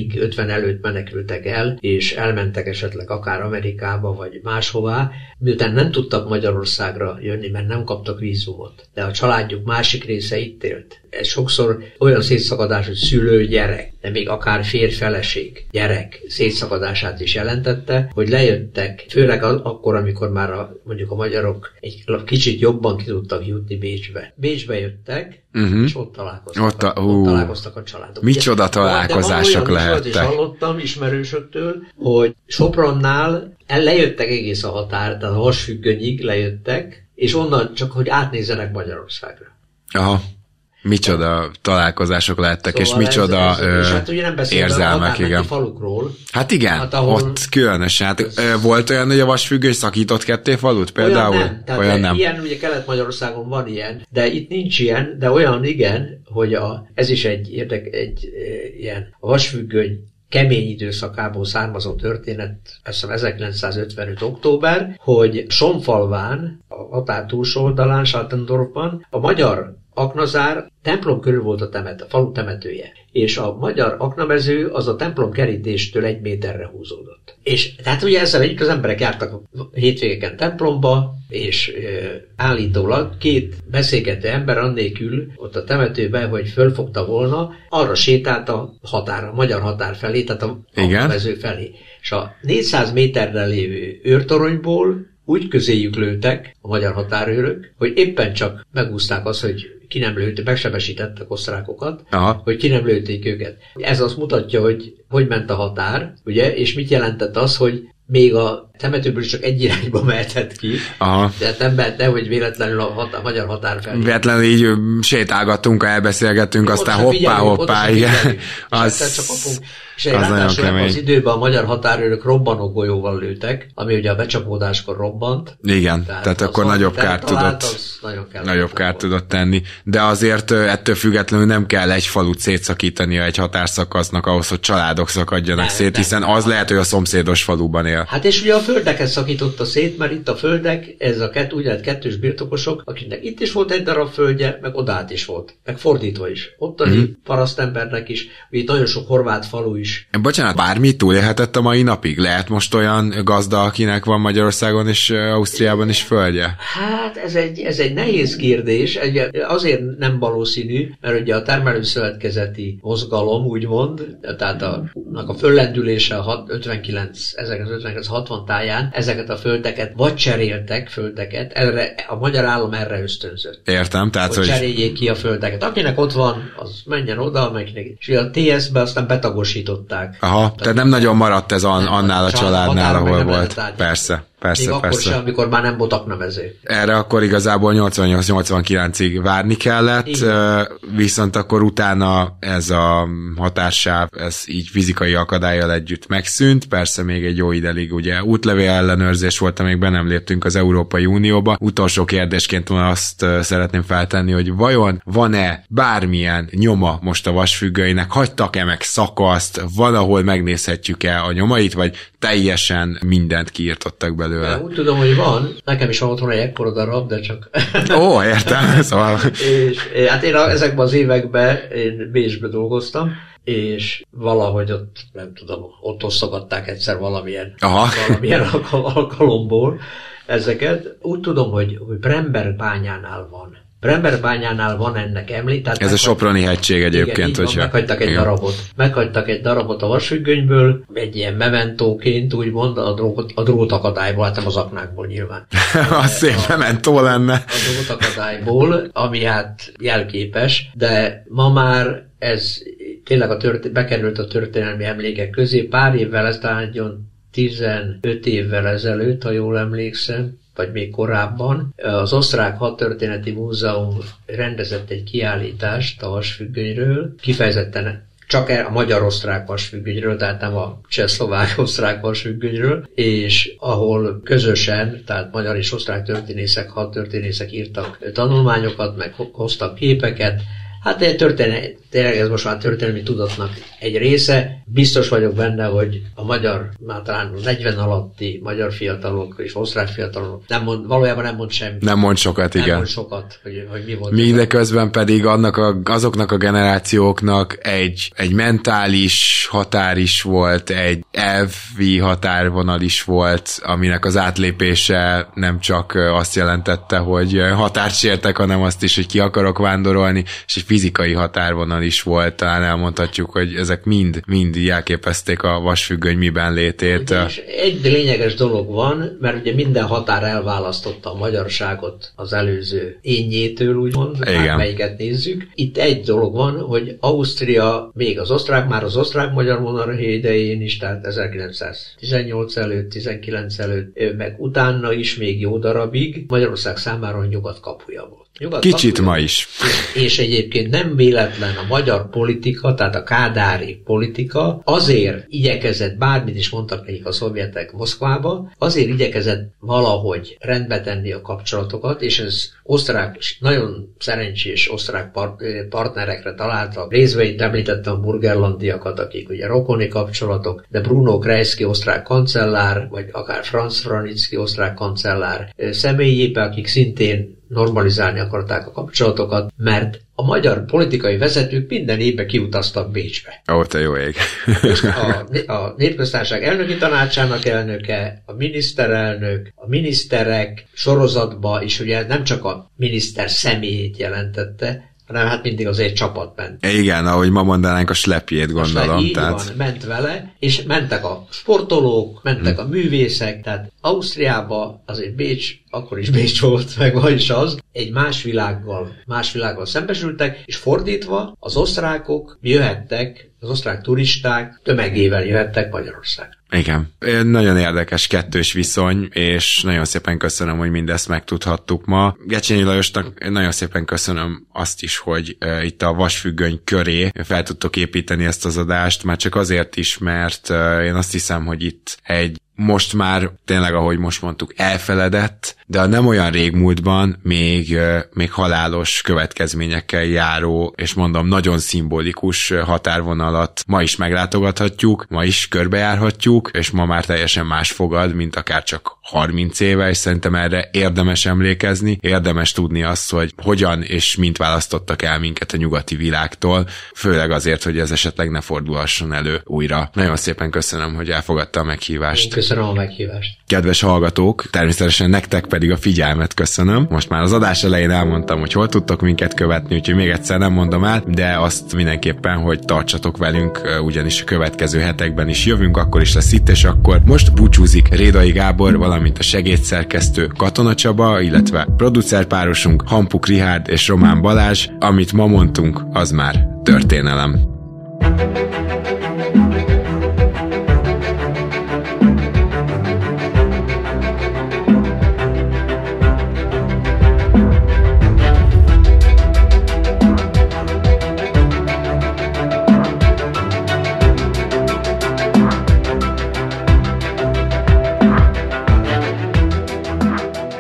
50 előtt menekültek el, és elmentek esetleg akár Amerikába, vagy máshová, miután nem tudtak Magyarországra jönni, mert nem kaptak vízumot. De a családjuk másik része itt élt. Ez sokszor olyan szétszakadás, hogy szülő-gyerek, de még akár férj-feleség, gyerek szétszakadását is jelentette, hogy lejöttek, főleg akkor, amikor már mondjuk a magyarok egy kicsit jobban ki tudtak jutni Bécsbe. Bécsbe jöttek, és ott találkoztak a családok.
Micsoda találkozások lehettek.
És hallottam ismerősöktől, hogy Sopronnál lejöttek egész a határ, tehát a Vasfüggönyig lejöttek, és onnan csak, hogy átnézzenek Magyarországra.
Aha. Micsoda találkozások lettek, szóval és micsoda
és hát ugye nem
érzelmek, igen.
Falukról.
Hát igen, hát ott különösen. Hát, volt olyan, hogy a vasfüggöny szakított ketté falut például?
Olyan nem. Ilyen, ugye Kelet-Magyarországon van ilyen, de itt nincs ilyen, de olyan igen, hogy ez is egy ilyen a vasfüggöny kemény időszakából származó történet, azt hiszem 1955. október, hogy Sonfalván, a határ túlsó oldalán, Saltendorfban a magyar aknazár templom körül volt a falu temetője, és a magyar aknamező az a templom kerítéstől 1 méterre húzódott. És tehát ugye ezzel együtt az emberek jártak a hétvégeken templomba, és állítólag 2 beszélgető ember annélkül ott a temetőben, hogy fölfogta volna, arra sétált a magyar határ felé, tehát a aknamező felé. És a 400 méterre lévő őrtoronyból úgy közéjük lőttek a magyar határőrök, hogy éppen csak megúszták azt, hogy ki nem lőtték, megsebesítettek osztrákokat, hogy ki nem lőtték őket. Ez azt mutatja, hogy ment a határ, ugye, és mit jelentett az, hogy még a temetőből is csak egy irányba mehetett ki.
Aha.
Tehát nem mehet, nehogy véletlenül a magyar határ felé.
Véletlenül így sétálgattunk, elbeszélgettünk, aztán hoppá, igen.
És ráadásul az időben a magyar határőrök robbanó golyóval lőtek, ami ugye a becsapódáskor robbant.
Igen, tehát akkor nagyobb kárt tudott tenni. De azért ettől függetlenül nem kell egy falut szétszakítania egy határszakasznak ahhoz, hogy családok szakadjanak szét, hiszen az lehet, hogy a szomszédos faluban él.
Hát és ugye a földeket szakította szét, mert itt a földek, ez a úgynevezett kettős birtokosok, akiknek itt is volt egy darab földje, meg odát is volt, meg fordítva is. Ottani parasztembernek is, itt nagyon sok horvát falu is.
Bocsánat, bármi túlélhetett a mai napig? Lehet most olyan gazda, akinek van Magyarországon és Ausztriában is földje?
Hát ez egy nehéz kérdés, azért nem valószínű, mert ugye a termelőszövetkezeti mozgalom, úgymond, tehát a föllendülése 1959-60 táján ezeket a földeket vagy cseréltek földeket, erre a magyar állam erre ösztönzött.
Értem, tehát hogy
cseréljék ki a földeket. Akinek ott van, az menjen oda, akinek. És a TS-be aztán betagosították.
Aha, tehát nem nagyon maradt ez annál a családnál, ahol volt. Persze.
Még akkor sem, amikor már nem voltak nevezők.
Erre akkor igazából 88-89-ig várni kellett, viszont akkor utána ez a határsáv, ez így fizikai akadályal együtt megszűnt, persze még egy jó ideig ugye útlevél ellenőrzés volt, amíg be nem léptünk az Európai Unióba. Utolsó kérdésként azt szeretném feltenni, hogy vajon van-e bármilyen nyoma most a vasfüggönynek, hagytak-e meg szakaszt, valahol megnézhetjük-e a nyomait, vagy teljesen mindent kiirtottak belőle?
Úgy tudom, hogy van. Nekem is van otthon egy ekkora darab, de csak...
Ó, értem. Szóval...
hát én ezekben az években én Bécsbe dolgoztam, és valahogy ott, nem tudom, ott osztogatták egyszer valamilyen alkalomból ezeket. Úgy tudom, hogy Brembergbányánál van. Brembergbányánál van ennek említ.
Ez a Soproni hegység egyébként.
Igen, meghagytak egy darabot a vasfüggönyből, egy ilyen mementóként, úgymond, a drótakadályból, hát nem az aknákból nyilván.
Az szép mementó lenne.
A drótakadályból, ami hát jelképes, de ma már ez tényleg bekerült a történelmi emlékek közé. Pár évvel, ez talán 15 évvel ezelőtt, ha jól emlékszem, vagy még korábban, az Osztrák Hadtörténeti Múzeum rendezett egy kiállítást a vasfüggönyről, kifejezetten csak a magyar-osztrák vasfüggönyről, tehát nem a csehszlovák-osztrák vasfüggönyről, és ahol közösen, tehát magyar és osztrák történészek, hadtörténészek írtak tanulmányokat, meg hoztak képeket. Hát tényleg ez most már történelmi tudatnak egy része. Biztos vagyok benne, hogy a magyar, már talán 40 alatti magyar fiatalok és osztrák fiatalok valójában nem mond semmit.
Nem mond sokat, igen.
Nem mond sokat, hogy mi volt.
Mindeközben pedig azoknak a generációknak egy mentális határ is volt, egy elvi határvonal is volt, aminek az átlépése nem csak azt jelentette, hogy határt sértek, hanem azt is, hogy ki akarok vándorolni, és egy fizikai határvonal is volt, talán elmondhatjuk, hogy ezek mind jelképezték a vasfüggöny miben létét.
És egy lényeges dolog van, mert ugye minden határ elválasztotta a magyarságot az előző énjétől, úgymond, melyiket nézzük. Itt egy dolog van, hogy Ausztria, még az osztrák-magyar monarchia idején is, tehát 1918 előtt, 19 előtt, meg utána is még jó darabig Magyarország számára a nyugat kapuja volt.
Kicsit ma is.
És egyébként nem véletlen a magyar politika, tehát a kádári politika azért igyekezett, bármit is mondtak nekik a szovjetek Moszkvába, azért igyekezett valahogy rendbe tenni a kapcsolatokat, és ez osztrák, nagyon szerencsés osztrák partnerekre találtak. Részben itt említettem a burgenlandiakat, akik ugye rokoni kapcsolatok, de Bruno Kreisky osztrák kancellár, vagy akár Franz Vranitzky osztrák kancellár személyébe, akik szintén normalizálni akarták a kapcsolatokat, mert a magyar politikai vezetők minden évben kiutaztak Bécsbe.
Ó, te jó ég.
A Népköztársaság elnöki tanácsának elnöke, a miniszterelnök, a miniszterek sorozatba, és ugye nem csak a miniszter személyét jelentette, hanem hát mindig az egy csapat ment.
Igen, ahogy ma mondanánk, a slepjét, gondolom.
Így van, ment vele, és mentek a sportolók, mentek a művészek, tehát Ausztriába azért Bécs akkor is Bécs volt, meg ma is az, egy más világgal szembesültek, és fordítva az osztrákok jöhettek, az osztrák turisták tömegével jöhettek Magyarországra.
Igen. Nagyon érdekes kettős viszony, és nagyon szépen köszönöm, hogy mindezt megtudhattuk ma. Gecsényi Lajosnak nagyon szépen köszönöm azt is, hogy itt a vasfüggöny köré fel tudtok építeni ezt az adást, már csak azért is, mert én azt hiszem, hogy itt egy most már tényleg, ahogy most mondtuk, elfeledett, de a nem olyan régmúltban még halálos következményekkel járó, és mondom, nagyon szimbolikus határvonalat ma is meglátogathatjuk, ma is körbejárhatjuk, és ma már teljesen más fogad, mint akár csak 30 éve, és szerintem erre érdemes emlékezni, érdemes tudni azt, hogy hogyan és mint választottak el minket a nyugati világtól, főleg azért, hogy ez esetleg ne fordulhasson elő újra. Nagyon szépen köszönöm, hogy elfogadta a meghívást.
Köszönöm a meghívást.
Kedves hallgatók, természetesen nektek pedig a figyelmet köszönöm. Most már az adás elején elmondtam, hogy hol tudtok minket követni, úgyhogy még egyszer nem mondom el, de azt mindenképpen, hogy tartsatok velünk, ugyanis a következő hetekben is jövünk, akkor is lesz itt, és akkor most búcsúzik Rédai Gábor, valamint a segédszerkesztő Katona Csaba, illetve producerpárosunk Hampuk Rihárd és Román Balázs. Amit ma mondtunk, az már történelem.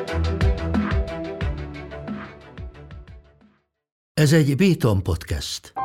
Ez egy Béton Podcast.